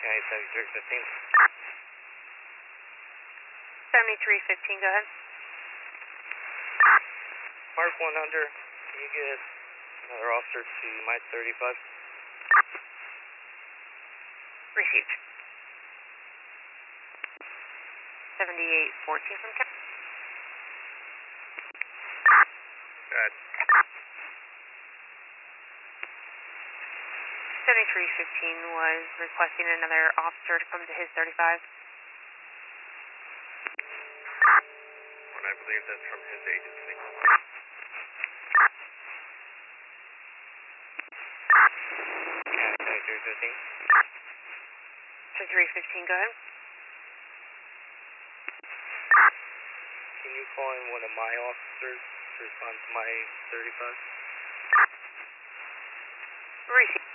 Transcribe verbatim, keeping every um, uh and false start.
United seventy-three fifteen. seventy-three fifteen, go ahead. Mark one hundred, can you get another officer to my thirty-five? Received. seventy-eight fourteen from Ken. Go ahead. seventy-three fifteen was requesting another officer to come to his thirty-five. And I believe that's from his agency. Yeah, seventy-three fifteen. seventy-three fifteen, go ahead. Can you call in one of my officers to respond to my thirty-five? Received.